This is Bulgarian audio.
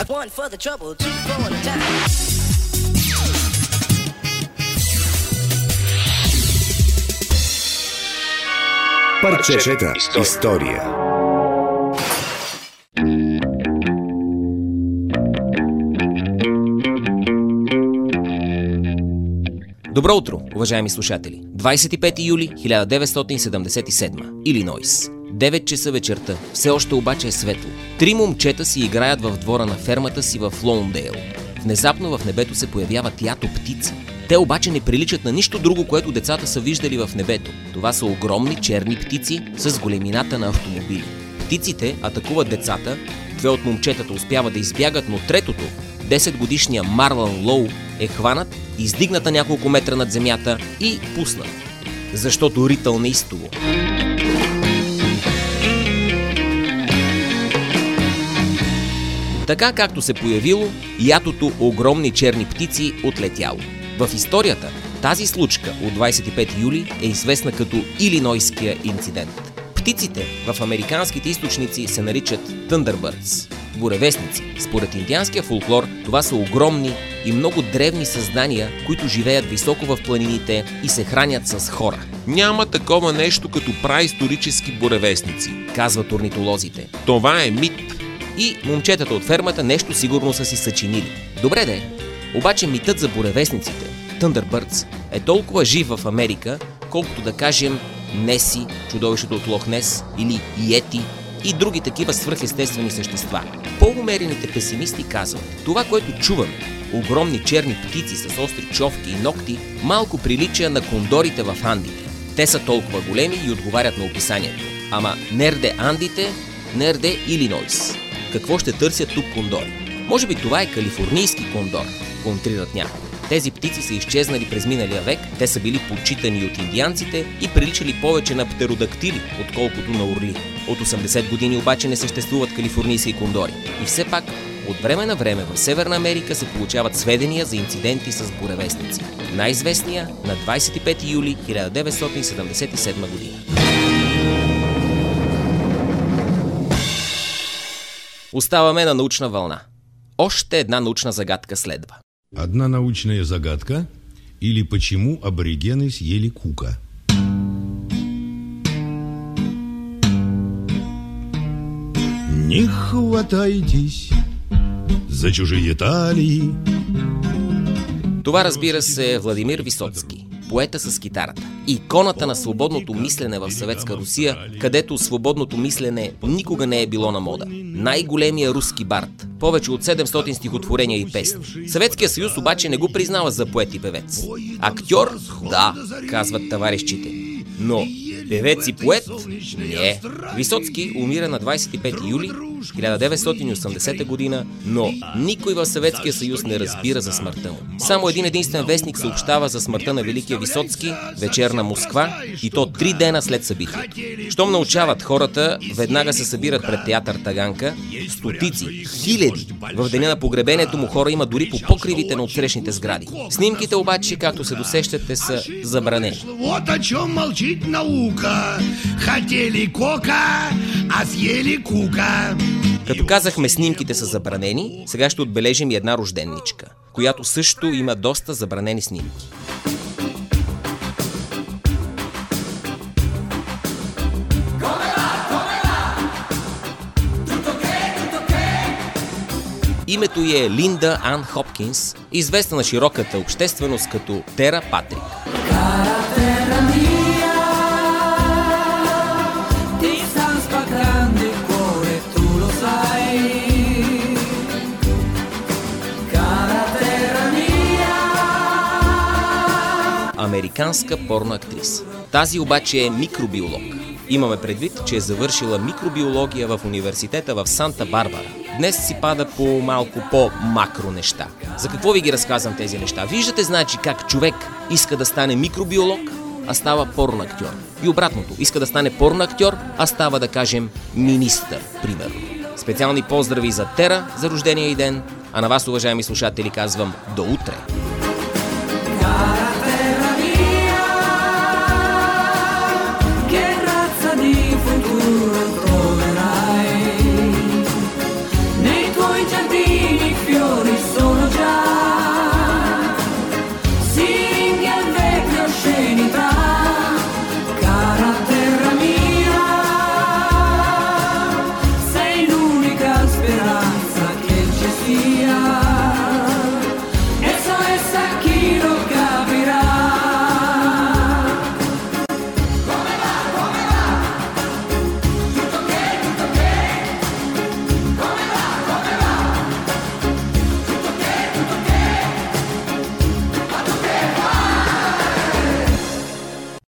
One for the trouble, two for the time. Парчета история. Добро утро, уважаеми слушатели! 25 юли 1977, Илинойс. 9 часа вечерта, все още обаче е светло. 3 момчета си играят в двора на фермата си в Лоундейл. Внезапно в небето се появяват ято птици. Те обаче не приличат на нищо друго, което децата са виждали в небето. Това са огромни черни птици с големината на автомобили. Птиците атакуват децата, 2 от момчетата успяват да избягат, но третото, 10-годишния Марлън Лоу, е хванат, издигната няколко метра над земята и пуснат. Защото ритъл неистово. Така както се появило, ятото огромни черни птици отлетяло. В историята тази случка от 25 юли е известна като Илинойския инцидент. Птиците в американските източници се наричат Thunderbirds – буревестници. Според индианския фолклор това са огромни и много древни създания, които живеят високо в планините и се хранят с хора. Няма такова нещо като праисторически буревестници, казват орнитолозите. Това е мит. И момчетата от фермата нещо сигурно са си съчинили. Добре де, обаче митът за буревестниците, Thunderbirds, е толкова жив в Америка, колкото да кажем Неси, чудовището от Лох Нес, или Йети и други такива свръхестествени същества. По-умерените песимисти казват, това, което чуваме, огромни черни птици с остри човки и ногти, малко прилича на кондорите в Андите. Те са толкова големи и отговарят на описанието. Ама нерде Андите, нерде Илинойс. Какво ще търсят тук кондори? Може би това е калифорнийски кондор, контрират някои. Тези птици са изчезнали през миналия век, те са били почитани от индианците и приличали повече на птеродактили, отколкото на орли. От 80 години обаче не съществуват калифорнийски кондори. И все пак, от време на време в Северна Америка се получават сведения за инциденти с буревестници. Най-известния на 25 юли 1977 година. Оставаме на научна вълна. Още една научна загадка следва. Одна научная загадка или почему аборигены съели кука. Не хватайтесь за чужие талии. Това, разбира се, е Владимир Висоцки, поета с китарата. Иконата на свободното мислене в Съветска Русия, където свободното мислене никога не е било на мода. Най-големия руски бард, повече от 700 стихотворения и песни. Съветския съюз обаче не го признава за поет и певец. Актьор? Да, казват товарищите. Но певец и поет? Не. Висоцки умира на 25 юли 1980 година, но никой в Съветския съюз не разбира за смъртта му. Само един единствен вестник съобщава за смъртта на великия Висоцки, вечерна Москва, и то 3 дена след събитието. Щом научават хората, веднага се събират пред театър Таганка, стотици, хиляди. В деня на погребението му хора има дори по покривите на отсрещните сгради. Снимките обаче, както се досещате, са забранени. Вот о чем молчит наука. Хотели кока, а съели кука. Като казахме, снимките са забранени, сега ще отбележим и една рожденничка, която също има доста забранени снимки. Името й е Линда Ан Хопкинс, известна на широката общественост като Тера Патрик. Американска порноактриса. Тази обаче е микробиолог. Имаме предвид, че е завършила микробиология в университета в Санта Барбара. Днес си пада по малко по-макро неща. За какво ви ги разказвам тези неща? Виждате, значи, как човек иска да стане микробиолог, а става порноактьор. И обратното, иска да стане порноактьор, а става, да кажем, министър, примерно. Специални поздрави за Тера за рождения й ден, а на вас, уважаеми слушатели, казвам до утре. Futuro troverai nei tuoi giardini. giro